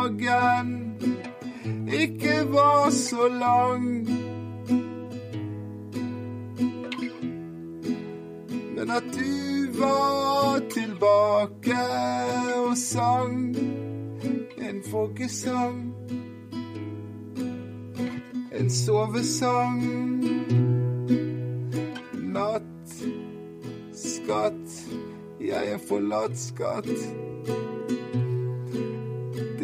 dagen ikke var så lang. Men at du var tilbake og sang en folkesang, en sovesang. Natt, skatt, jeg forlatt skatt.